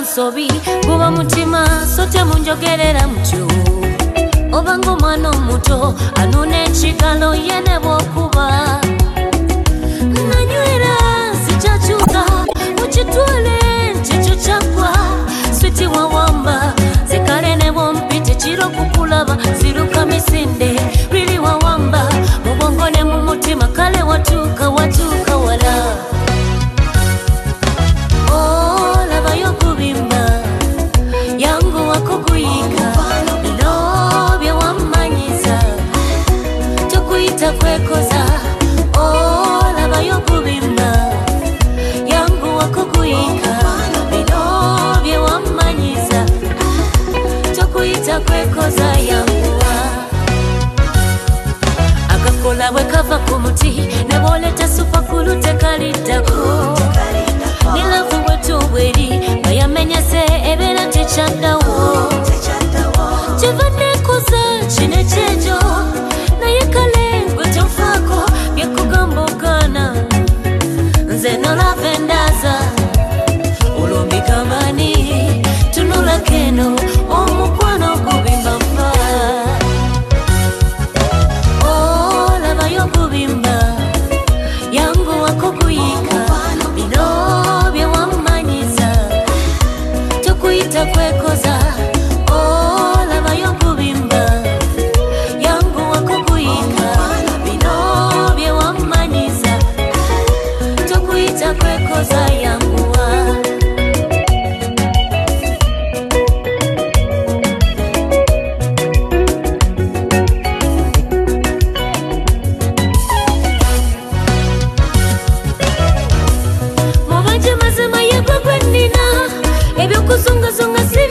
nsobi kuba mutima sote munjogerera mutyo obango mwana omuto anune ekigalo yene bwokuba nanywera sichachuka mukitwale nkikyo kyagwa switi wawamba zikale ne bompite kiro kukulaba ziruka misinde rili wawamba mubongo ne mu mutima kale watuka wala labayo kubimba yangu wakukuyika lobye wamanyiza tukuyita kwekoza labayo kubimba yangu wakukuyika lobye wamanyiza tukuyita kwekoza yanguwa akakola bwe kava ku muti neboleta supakulu tekaliddako nilavu bwetubweri bayamenyese ebera tekyaddawo kiva nekuza kino ekyejo naye kale gwe tonfaako byekugamba ogaana nze nolava endaza olwombigamani tunulako eno omukwano gubimba nfa labayo gubimba yangu wakukuyika bino wamanyiza tukuyita kwekoza labayo kubimba yangu wakukuyika bino bye wamanyiza tukuyita kwekoza yanguwa ebyo kuzungazunga